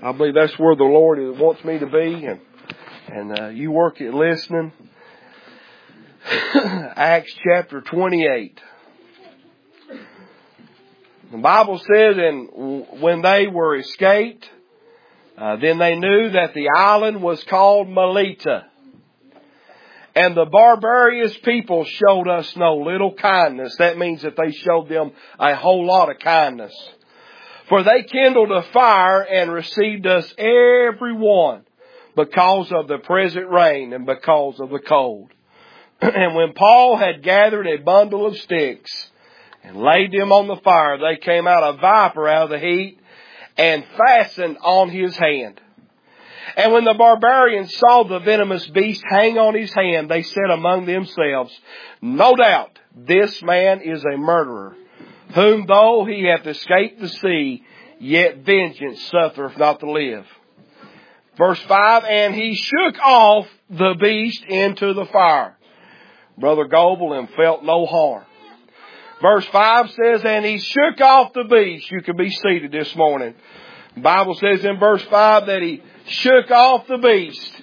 I believe that's where the Lord wants me to be, and you work at listening. Acts chapter 28. The Bible says, and when they were escaped, then they knew that the island was called Melita. And the barbarous people showed us no little kindness. That means that they showed them a whole lot of kindness. For they kindled a fire and received us every one because of the present rain and because of the cold. And when Paul had gathered a bundle of sticks and laid them on the fire, they came out a viper out of the heat and fastened on his hand. And when the barbarians saw the venomous beast hang on his hand, they said among themselves, no doubt this man is a murderer, whom though he hath escaped the sea, yet vengeance suffereth not to live. Verse 5, and he shook off the beast into the fire, Brother Goebel, and felt no harm. Verse 5 says, and he shook off the beast. You can be seated this morning. The Bible says in verse 5 that he shook off the beast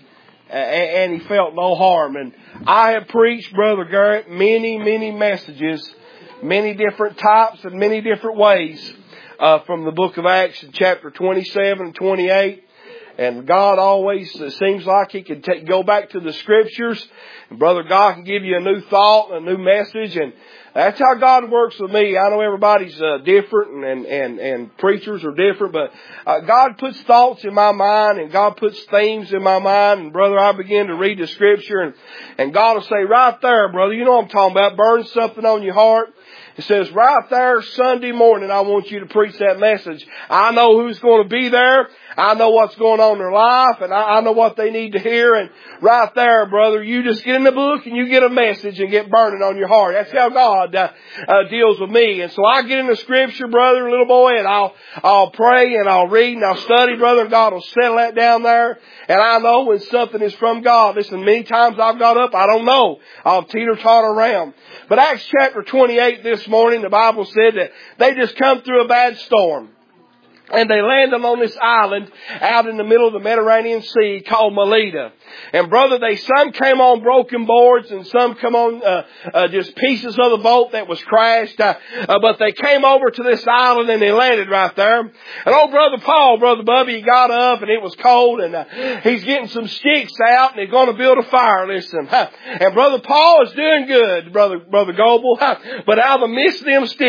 and he felt no harm. And I have preached, Brother Garrett, many messages, many different types and many different ways from the book of Acts in chapter 27 and 28. And God always seems like He can go back to the Scriptures. And Brother, God can give you a new thought, a new message. And that's how God works with me. I know everybody's different and preachers are different. But God puts thoughts in my mind and God puts themes in my mind. And Brother, I begin to read the Scripture. And God will say, right there, brother, you know what I'm talking about. Burn something on your heart. It says, right there, Sunday morning, I want you to preach that message. I know who's going to be there. I know what's going on in their life, and I know what they need to hear. And right there, brother, you just get in the book and you get a message and get burning on your heart. That's how God deals with me. And so I get in the Scripture, brother, little boy, and I'll pray and I'll read and I'll study, brother, and God will settle that down there. And I know when something is from God. Listen, many times I've got up, I don't know. I'll teeter-totter around. But Acts chapter 28 this morning, the Bible said that they just come through a bad storm. And they landed on this island out in the middle of the Mediterranean Sea called Melita. And brother, some came on broken boards and some come on just pieces of the boat that was crashed. But they came over to this island and they landed right there. And old Brother Paul, Brother Bubby, he got up and it was cold and he's getting some sticks out and he's going to build a fire. Listen, and Brother Paul is doing good, Brother Goebel. But out of the midst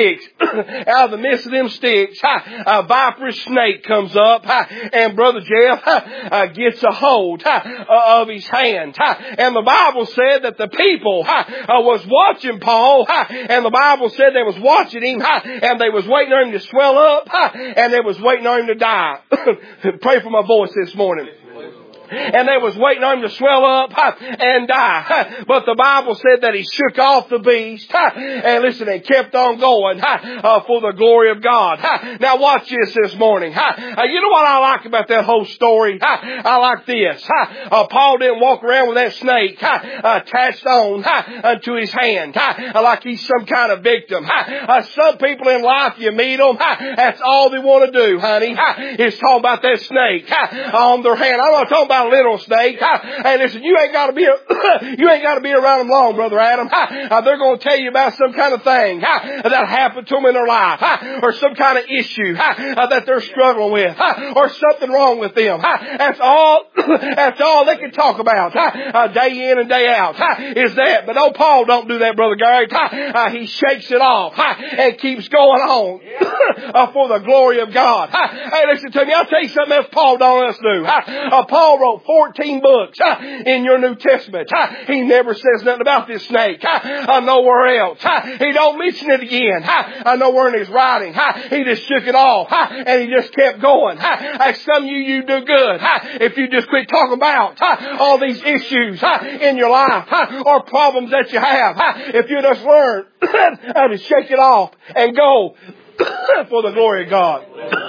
of them sticks, a viper snake comes up, and Brother Jeff gets a hold of his hand. And the Bible said that the people was watching Paul, and the Bible said they was watching him, and they was waiting on him to swell up, and they was waiting on him to die. Pray for my voice this morning. And they was waiting on him to swell up and die. But the Bible said that he shook off the beast and listen, and kept on going for the glory of God. Now watch this morning. You know what I like about that whole story? I like this. Paul didn't walk around with that snake attached on to his hand like he's some kind of victim. Some people in life, you meet them, that's all they want to do, honey, is talk about that snake on their hand. I'm not talking about a little snake. Hey, listen, you ain't got to be around them long, Brother Adam. They're going to tell you about some kind of thing that happened to them in their life, or some kind of issue that they're struggling with, or something wrong with them. That's all they can talk about day in and day out is that. But no, Paul don't do that, Brother Gary. He shakes it off and keeps going on for the glory of God. Hey, listen to me. I'll tell you something else Paul don't let us do. Paul wrote 14 books in your New Testament. He never says nothing about this snake nowhere else. He don't mention it again nowhere in his writing. He just shook it off and he just kept going. Some of you do good if you just quit talking about all these issues in your life or problems that you have. If you just learn how to shake it off and go for the glory of God.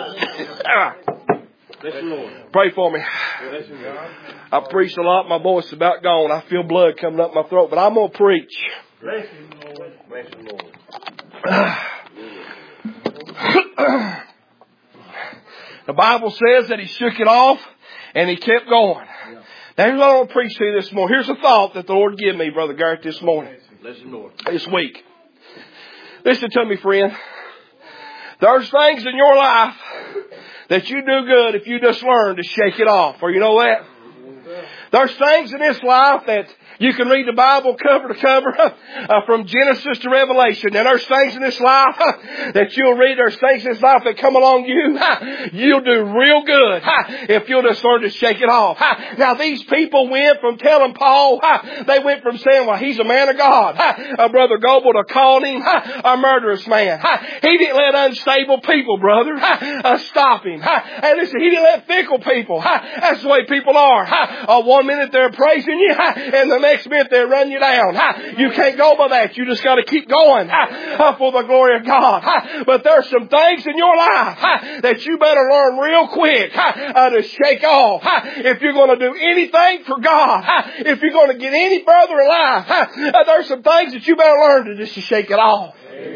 Pray for me. I preached a lot. My voice is about gone. I feel blood coming up my throat, but I'm going to preach. Bless you, Lord. Bless you, Lord. The Bible says that he shook it off and he kept going. Now here's what I want to preach to you this morning. Here's a thought that the Lord gave me, Brother Garrett, this morning. This week. Listen to me, friend. There's things in your life that you do good if you just learn to shake it off. Or you know that? There's things in this life that you can read the Bible cover to cover from Genesis to Revelation. And there's things in this life that you'll read. There's things in this life that come along you. You'll do real good if you'll just learn to shake it off. Now these people went from telling Paul, they went from saying, well, he's a man of God. Brother Goebel to calling him a murderous man. He didn't let unstable people, brother, stop him. And listen, he didn't let fickle people. That's the way people are. One minute they're praising you, and the next minute they run you down. You can't go by that. You just got to keep going for the glory of God. But there's some things in your life that you better learn real quick to shake off. If you're going to do anything for God, if you're going to get any further in life, there's some things that you better learn to just shake it off.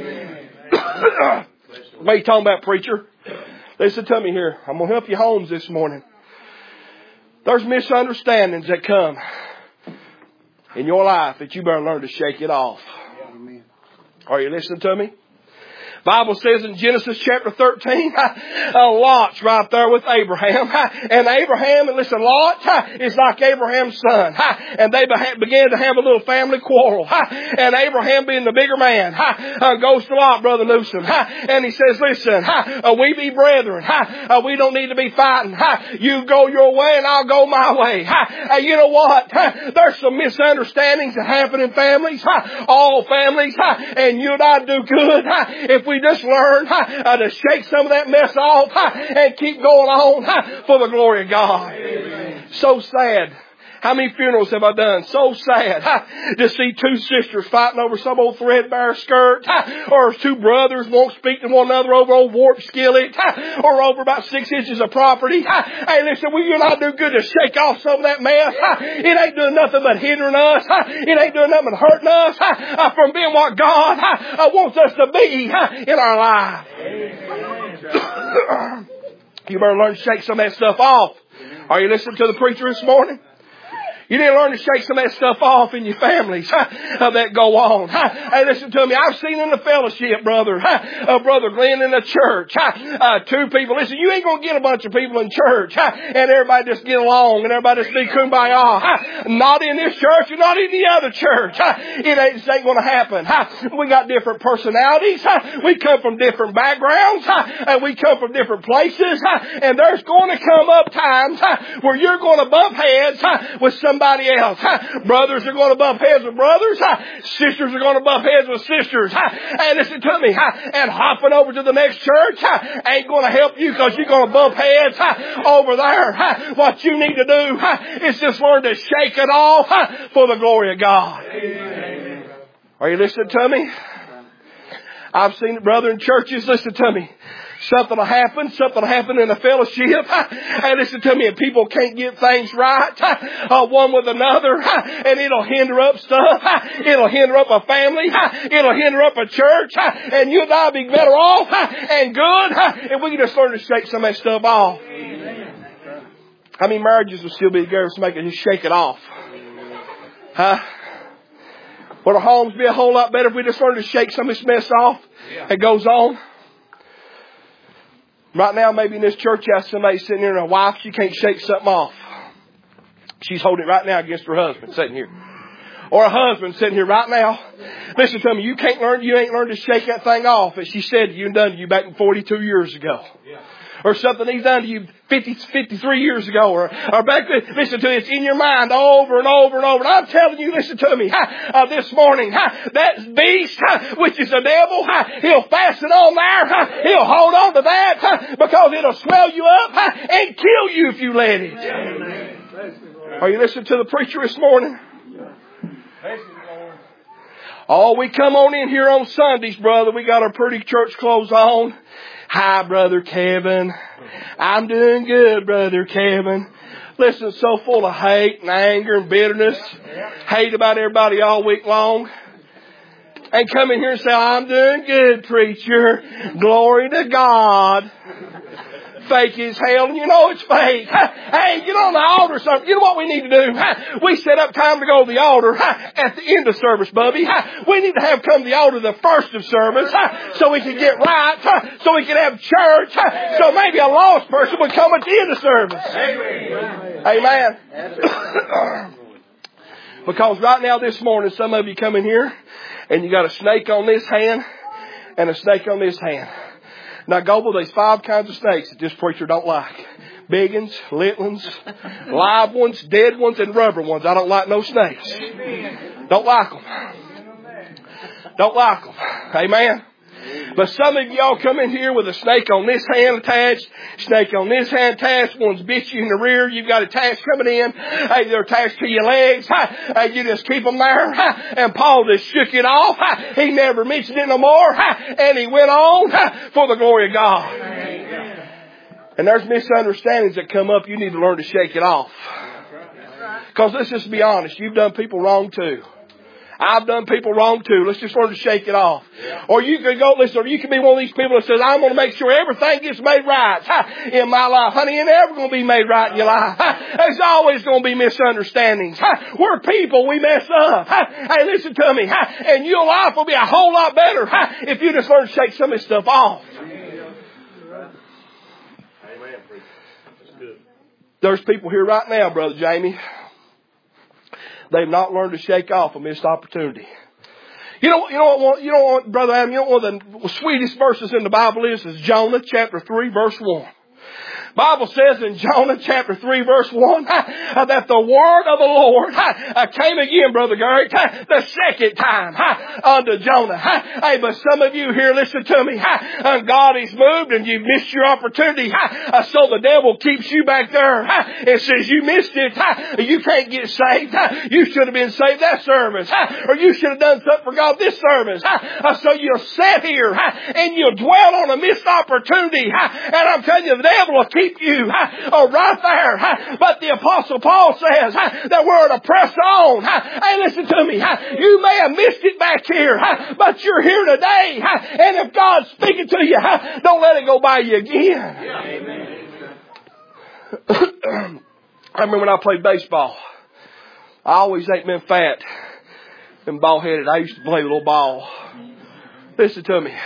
What are you talking about, preacher? Listen to me here. I'm going to help you homes this morning. There's misunderstandings that come in your life that you better learn to shake it off. Are you listening to me? Bible says in Genesis chapter 13, Lot's right there with Abraham. And Abraham, and listen, Lot is like Abraham's son. And they began to have a little family quarrel. And Abraham, being the bigger man, goes to Lot, Brother Newsom. And he says, listen, we be brethren. We don't need to be fighting. You go your way and I'll go my way. You know what? There's some misunderstandings that happen in families. All families. And you and I do good if we just learn to shake some of that mess off and keep going on for the glory of God. Amen. So sad. How many funerals have I done? So sad to see two sisters fighting over some old threadbare skirt, or two brothers won't speak to one another over old warped skillet, or over about 6 inches of property. Hey, listen, we and I do good to shake off some of that mess. It ain't doing nothing but hindering us. It ain't doing nothing but hurting us from being what God wants us to be in our life. You better learn to shake some of that stuff off. Are you listening to the preacher this morning? You need to learn to shake some of that stuff off in your families that go on. Hey, listen to me. I've seen in the fellowship, brother, Brother Glenn in the church, two people. Listen, you ain't going to get a bunch of people in church and everybody just get along and everybody just be kumbaya. Not in this church and not in the other church. It ain't going to happen. We got different personalities. We come from different backgrounds. And we come from different places. And there's going to come up times where you're going to bump heads with somebody else. Brothers are going to bump heads with brothers. Sisters are going to bump heads with sisters. And listen to me. And hopping over to the next church ain't going to help you because you're going to bump heads over there. What you need to do is just learn to shake it off for the glory of God. Amen. Are you listening to me? I've seen it, brother, in churches. Listen to me. Something will happen in the fellowship. And listen to me, and people can't get things right, one with another, and it'll hinder up stuff. It'll hinder up a family. It'll hinder up a church. And you and I be better off and good if we can just learn to shake some of that stuff off. How many marriages will still be together if somebody can just shake it off? Will our homes be a whole lot better if we just learn to shake some of this mess off? It goes on. Right now, maybe in this church, you have somebody sitting here and a wife, she can't shake something off. She's holding it right now against her husband sitting here. Or a husband sitting here right now. Listen to me, you ain't learned to shake that thing off that she said to you and done to you back 42 years ago. Yeah. Or something he's done to you 53 years ago. Or back then, listen to me, it's in your mind over and over and over. And I'm telling you, listen to me, this morning, that beast, which is the devil, he'll fasten on there. He'll hold on to that because it'll swell you up and kill you if you let it. Amen. Are you listening to the preacher this morning? Oh, we come on in here on Sundays, brother. We got our pretty church clothes on. Hi, Brother Kevin. I'm doing good, Brother Kevin. Listen, so full of hate and anger and bitterness. Hate about everybody all week long. And come in here and say, I'm doing good, preacher. Glory to God. Fake as hell, and you know it's fake. Hey, get on the altar or something. You know what we need to do? We set up time to go to the altar at the end of service, Bubby. We need to have come to the altar the first of service so we can get right, so we can have church, so maybe a lost person would come at the end of service. Amen. Because right now this morning, some of you come in here and you got a snake on this hand and a snake on this hand. Now, Goble, there's 5 kinds of snakes that this preacher don't like. Big ones, little ones, live ones, dead ones, and rubber ones. I don't like no snakes. Don't like them. Don't like them. Amen. But some of y'all come in here with a snake on this hand attached, snake on this hand attached, one's bit you in the rear, you've got attached coming in, hey, they're attached to your legs, hey, you just keep them there, and Paul just shook it off, he never mentioned it no more, and he went on for the glory of God. And there's misunderstandings that come up, you need to learn to shake it off. Because let's just be honest, you've done people wrong too. I've done people wrong too. Let's just learn to shake it off. Or you can go, listen, or you can be one of these people that says, I'm going to make sure everything gets made right in my life. Honey, it ain't never going to be made right in your life. There's always going to be misunderstandings. We're people, we mess up. Hey, listen to me. And your life will be a whole lot better if you just learn to shake some of this stuff off. There's people here right now, Brother Jamie. They've not learned to shake off a missed opportunity. You know what, Brother Adam, you know one of the sweetest verses in the Bible is Jonah chapter 3 verse 1. Bible says in Jonah chapter 3 verse 1 that the word of the Lord came again, Brother Gary, the second time unto Jonah. Hey, but some of you here, listen to me, God is moved and you've missed your opportunity. So the devil keeps you back there and says you missed it. You can't get saved. You should have been saved that service. Or you should have done something for God this service. So you'll sit here and you'll dwell on a missed opportunity. And I'm telling you, the devil will keep you right there. But the Apostle Paul says that we're to press on. Hey, listen to me. You may have missed it back here, but you're here today. And if God's speaking to you, don't let it go by you again. I remember when I played baseball, I always ain't been fat and bald-headed. I used to play a little ball. Listen to me.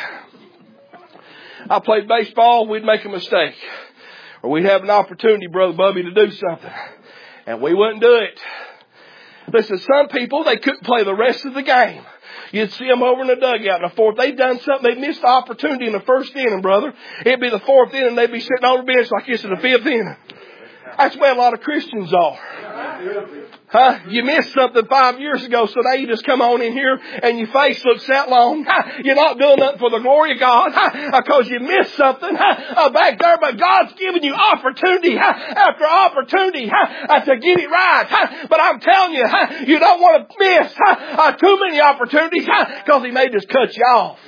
I played baseball, we'd make a mistake. Or we'd have an opportunity, Brother Bubby, to do something. And we wouldn't do it. Listen, some people, they couldn't play the rest of the game. You'd see them over in the dugout in the fourth. They'd done something. They missed the opportunity in the first inning, brother. It'd be the fourth inning. They'd be sitting on the bench like this in the fifth inning. That's where a lot of Christians are. You missed something 5 years ago, so now you just come on in here and your face looks that long. You're not doing nothing for the glory of God because you missed something back there, but God's giving you opportunity after opportunity to get it right. But I'm telling you, you don't want to miss too many opportunities because He may just cut you off.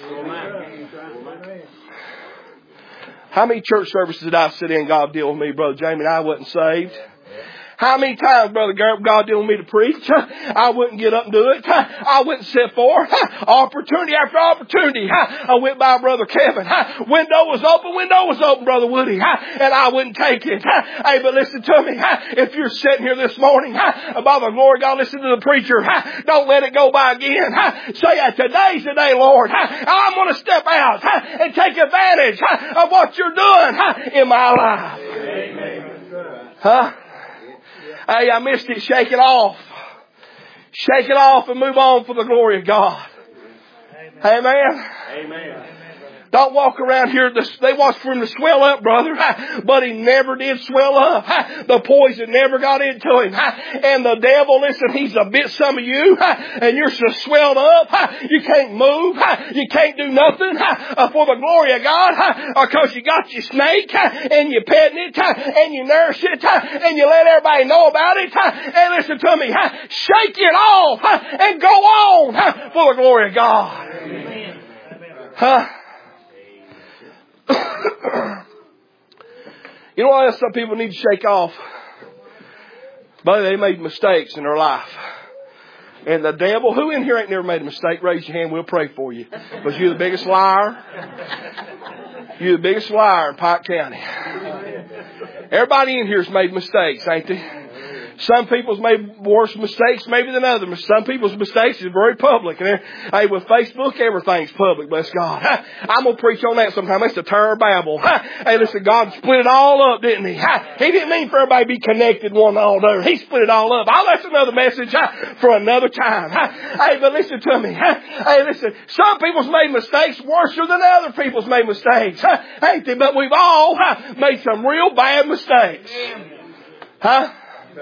How many church services did I sit in, God deal with me, Brother Jamie, and I wasn't saved? How many times, Brother Garrett, God didn't want me to preach? I wouldn't get up and do it. I wouldn't sit for opportunity after opportunity. I went by Brother Kevin. Window was open, Brother Woody. And I wouldn't take it. Hey, but listen to me. If you're sitting here this morning, by the glory of God, listen to the preacher. Don't let it go by again. Say, today's the day, Lord. I'm going to step out and take advantage of what you're doing in my life. Amen. Hey, I missed it. Shake it off. Shake it off and move on for the glory of God. Amen. Amen. Don't walk around here. They watch for him to swell up, brother. But he never did swell up. The poison never got into him. And the devil, listen, he's a bit some of you. And you're so swelled up. You can't move. You can't do nothing for the glory of God. Because you got your snake and you petting it and you nourish it and you let everybody know about it. And listen to me. Shake it off and go on for the glory of God. You know what else some people need to shake off? But they made mistakes in their life. And the devil, who in here ain't never made a mistake? Raise your hand, we'll pray for you. Because you're the biggest liar. You're the biggest liar in Pike County. Everybody in here's made mistakes, ain't they? Some people's made worse mistakes maybe than others. Some people's mistakes is very public. And hey, with Facebook, everything's public, bless God. I'm going to preach on that sometime. That's the Tower of Babel. Hey, listen, God split it all up, didn't He? He didn't mean for everybody to be connected one to another. He split it all up. Oh, that's another message for another time. Hey, but listen to me. Hey, listen, some people's made mistakes worse than other people's made mistakes. Ain't they? But we've all made some real bad mistakes. Huh?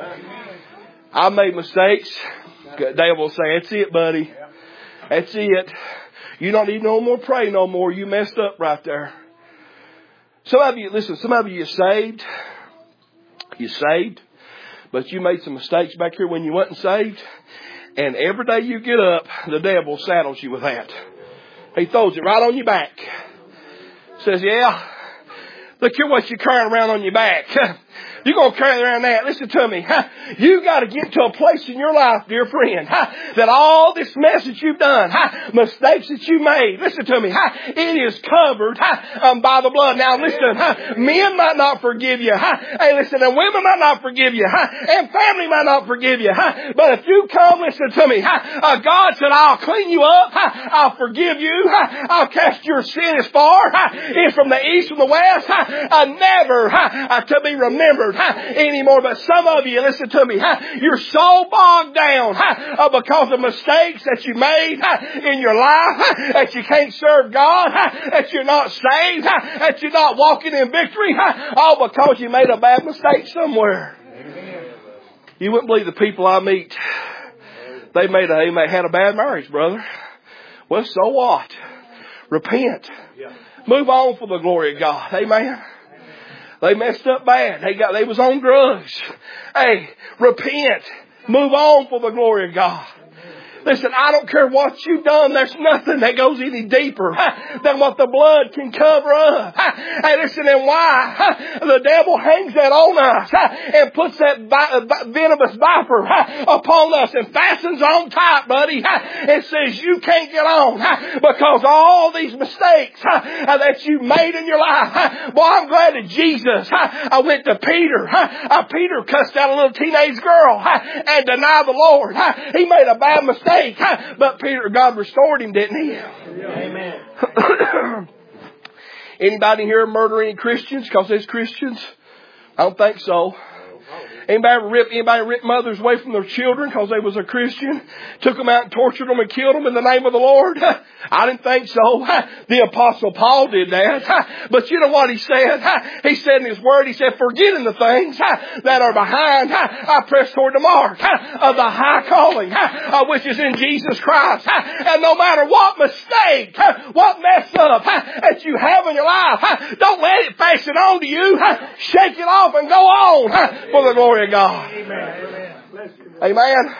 I made mistakes. The devil will say, that's it, buddy. That's it. You don't need no more pray no more. You messed up right there. Some of you, listen, some of you saved. You're saved. But you made some mistakes back here when you wasn't saved. And every day you get up, the devil saddles you with that. He throws it right on your back. Says, yeah, look here what you're carrying around on your back. You're going to carry around that. Listen to me. You got to get to a place in your life, dear friend, that all this mess that you've done, mistakes that you made, listen to me, it is covered by the blood. Now listen, men might not forgive you. Hey, listen, and women might not forgive you. And family might not forgive you. But if you come, listen to me, God said, I'll clean you up. I'll forgive you. I'll cast your sin as far as from the east from the west. Never to be remembered anymore. But some of you, listen to me, you're so bogged down because of mistakes that you made in your life that you can't serve God, that you're not saved, that you're not walking in victory, all because you made a bad mistake somewhere. You wouldn't believe the people I meet. They had a bad marriage, brother. Well, so what? Repent. Move on for the glory of God. Amen. They messed up bad. They was on drugs. Hey, repent. Move on for the glory of God. Listen, I don't care what you've done. There's nothing that goes any deeper than what the blood can cover up. Hey, listen, and why the devil hangs that on us and puts that venomous viper upon us and fastens on tight, buddy, and says you can't get on because all these mistakes that you made in your life. Boy, I'm glad that Jesus, I went to Peter. Peter cussed out a little teenage girl and denied the Lord. He made a bad mistake. But Peter, God restored him, didn't He? Amen. Anybody here murder any Christians because they're Christians? I don't think so. Anybody rip mothers away from their children because they was a Christian? Took them out and tortured them and killed them in the name of the Lord? I didn't think so. The Apostle Paul did that. But you know what he said? He said in his word, he said, forgetting the things that are behind, I press toward the mark of the high calling, which is in Jesus Christ. And no matter what mistake, what mess up that you have in your life, don't let it fasten on to you. Shake it off and go on for the glory of God. Amen. Amen.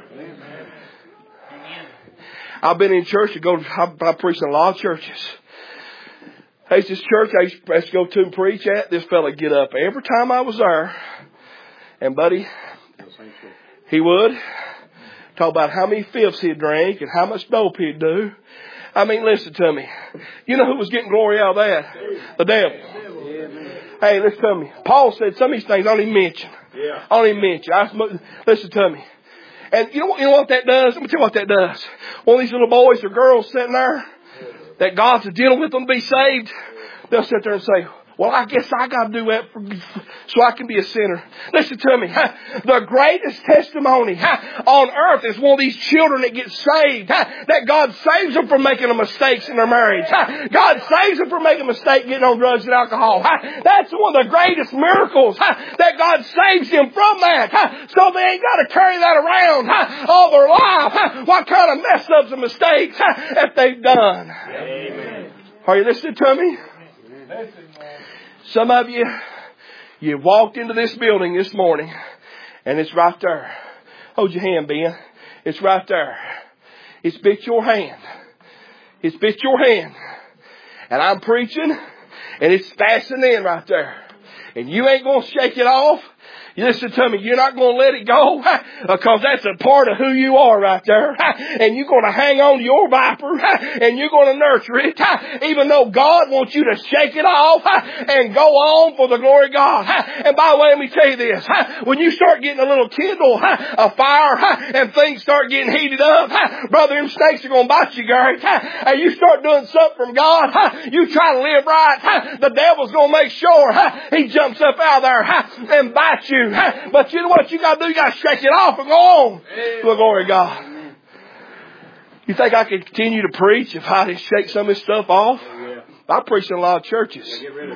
I've been in church. I preach in a lot of churches. There's this church I used to go to and preach at. This fella get up every time I was there. And buddy, he would talk about how many fifths he'd drink and how much dope he'd do. I mean, listen to me. You know who was getting glory out of that? The devil. Hey, listen to me. Paul said some of these things I don't even mention. I don't even mention. Listen to me. And you know what that does? Let me tell you what that does. One of these little boys or girls sitting there that God's dealing with them to be saved, they'll sit there and say, well, I guess I got to do that so I can be a sinner. Listen to me. The greatest testimony on earth is one of these children that get saved. That God saves them from making mistakes in their marriage. God saves them from making a mistake getting on drugs and alcohol. That's one of the greatest miracles. That God saves them from that. So they ain't got to carry that around all their life. What kind of mess ups and mistakes that they've done. Amen. Are you listening to me? Some of you walked into this building this morning and it's right there. Hold your hand, Ben. It's right there. It's bit your hand. It's bit your hand. And I'm preaching and it's fastened in right there. and you ain't going to shake it off, you listen to me, you're not going to let it go because that's a part of who you are right there. And you're going to hang on to your viper and you're going to nurture it even though God wants you to shake it off and go on for the glory of God. And by the way, let me tell you this. When you start getting a little kindle, a fire, and things start getting heated up, brother, them snakes are going to bite you, Gary. And you start doing something from God, you try to live right, the devil's going to make sure he jumps up out there and bites you. But you know what you got to do? You got to shake it off and go on. To the glory of God. You think I could continue to preach if I didn't shake some of this stuff off? I preach in a lot of churches.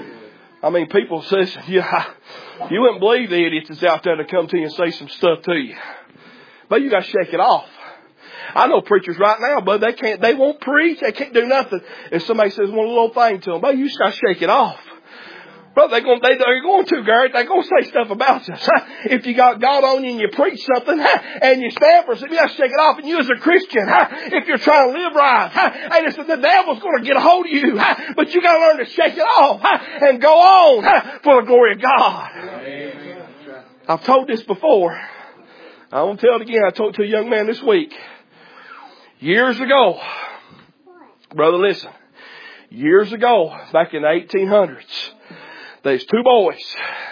I mean, people say, yeah, you wouldn't believe the idiots that's out there to come to you and say some stuff to you. But you got to shake it off. I know preachers right now, but they won't preach. They can't do nothing. If somebody says one little thing to them, but you just got to shake it off. Bro, they're going to, Gary. They're going to say stuff about you. If you got God on you and you preach something and you stand for something, you got to shake it off. And you as a Christian, if you're trying to live right, hey, listen, the devil's going to get a hold of you. But you got to learn to shake it off and go on for the glory of God. Amen. I've told this before. I won't tell it again. I told it to a young man this week. Years ago, brother, listen. Years ago, back in the 1800s, there's two boys.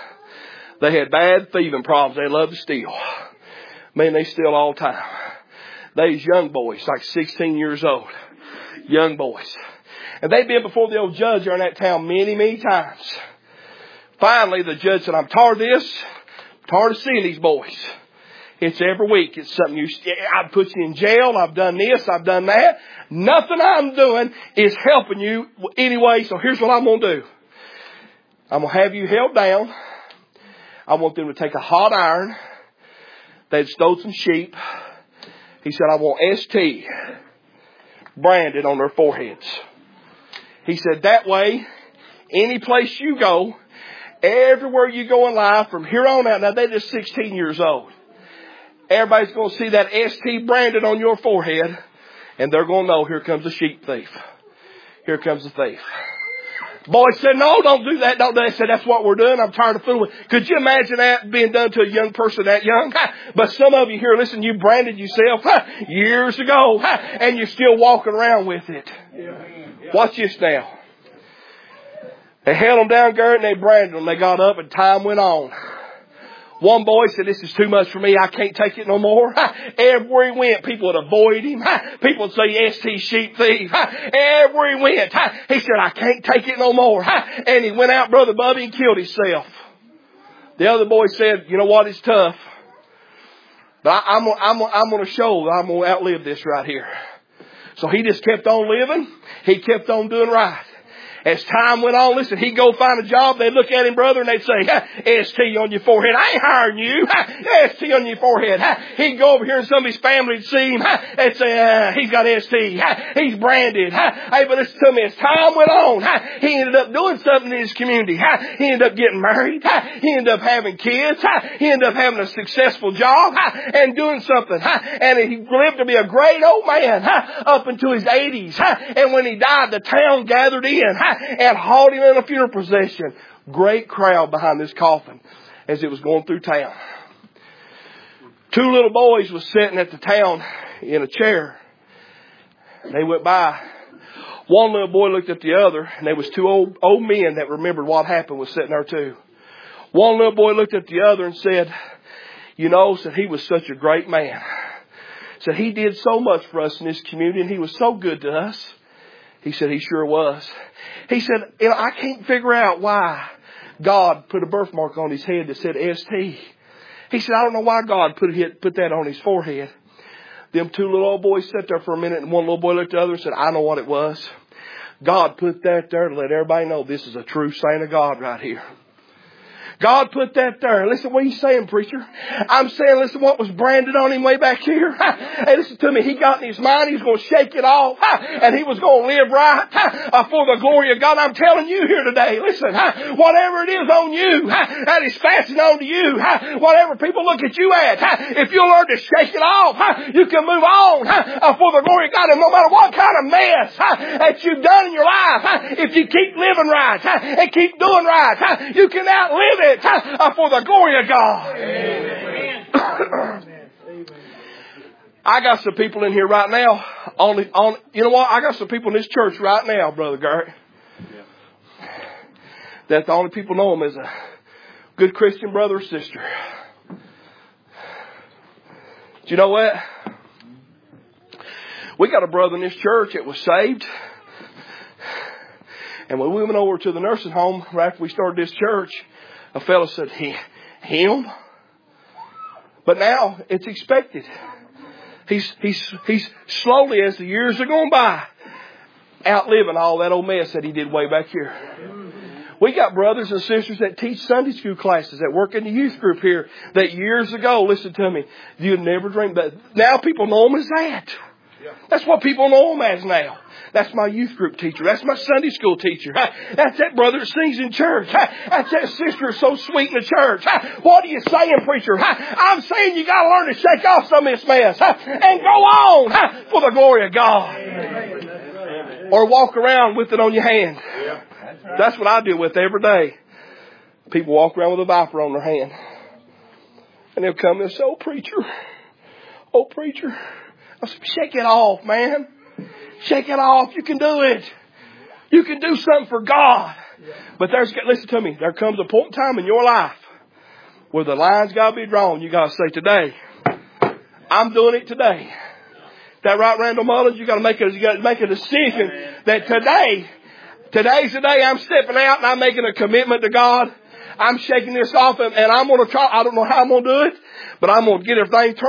They had bad thieving problems. They loved to steal. Man, they steal all the time. They's young boys, like 16 years old. Young boys. And they'd been before the old judge there in that town many, many times. Finally, the judge said, I'm tired of this. I'm tired of seeing these boys. It's every week. It's something I put you in jail. I've done this. I've done that. Nothing I'm doing is helping you anyway. So here's what I'm going to do. I'm going to have you held down. I want them to take a hot iron. They'd stole some sheep. He said, I want ST branded on their foreheads. He said, that way, any place you go, everywhere you go in life from here on out, now they're just 16 years old. Everybody's going to see that ST branded on your forehead, and they're going to know, here comes a sheep thief. Here comes a thief. Boy said, no, don't do that. Don't do that. I said, that's what we're doing. I'm tired of fooling with. Could you imagine that being done to a young person that young? But some of you here, listen, you branded yourself years ago, and you're still walking around with it. Watch this now. They held them down, Garrett, and they branded them. They got up, and time went on. One boy said, this is too much for me. I can't take it no more. Everywhere he went, people would avoid him. People would say, ST sheep thief. Everywhere he went, he said, I can't take it no more. And he went out, Brother Bubby, and killed himself. The other boy said, you know what, it's tough. But I'm going to show I'm going to outlive this right here. So he just kept on living. He kept on doing right. As time went on, listen, he'd go find a job. They'd look at him, brother, and they'd say, ST on your forehead. I ain't hiring you. ST on your forehead. He'd go over here and some of his family would see him. They'd say, he's got ST. He's branded. Hey, but listen to me. As time went on, he ended up doing something in his community. He ended up getting married. He ended up having kids. He ended up having a successful job and doing something. And he lived to be a great old man up into his 80s. And when he died, the town gathered in and hauled him in a funeral procession. Great crowd behind this coffin as it was going through town. Two little boys was sitting at the town in a chair. They went by. One little boy looked at the other, and there was two old men that remembered what happened was sitting there too. One little boy looked at the other and said, you know, said he was such a great man. Said he did so much for us in this community, and he was so good to us. He said he sure was. He said, you know, I can't figure out why God put a birthmark on his head that said ST. He said, I don't know why God put that on his forehead. Them two little old boys sat there for a minute, and one little boy looked at the other and said, I know what it was. God put that there to let everybody know this is a true saint of God right here. God put that there. Listen, what are you saying, preacher? I'm saying, listen, what was branded on him way back here? Hey, listen to me. He got in his mind, he's going to shake it off, and he was going to live right for the glory of God. I'm telling you here today, listen, whatever it is on you, that is fastened on to you, whatever people look at you at, if you'll learn to shake it off, you can move on for the glory of God. And no matter what kind of mess that you've done in your life, if you keep living right and keep doing right, you can outlive it for the glory of God. Amen. I got some people in here right now. You know what? I got some people in this church right now, Brother Gary, that the only people know him as a good Christian brother or sister. Do you know what? We got a brother in this church that was saved. And when we went over to the nursing home right after we started this church, a fellow said, him? But now it's expected. He's slowly, as the years are going by, outliving all that old mess that he did way back here. We got brothers and sisters that teach Sunday school classes, that work in the youth group here, that years ago, listen to me, you'd never dream that. Now people know them as that. That's what people know them as now. That's my youth group teacher. That's my Sunday school teacher. That's that brother that sings in church. That's that sister who's so sweet in the church. What are you saying, preacher? I'm saying you got to learn to shake off some of this mess and go on for the glory of God. Or walk around with it on your hand. That's what I deal with every day. People walk around with a viper on their hand. And they'll come and say, oh, preacher. I said, shake it off, man. Shake it off. You can do it. You can do something for God. But listen to me. There comes a point in time in your life where the line's got to be drawn. You got to say, today, I'm doing it today. That right, Randall Mullins? You got to make a decision that today's the day I'm stepping out and I'm making a commitment to God. I'm shaking this off and I'm going to try. I don't know how I'm going to do it, but I'm going to get everything turned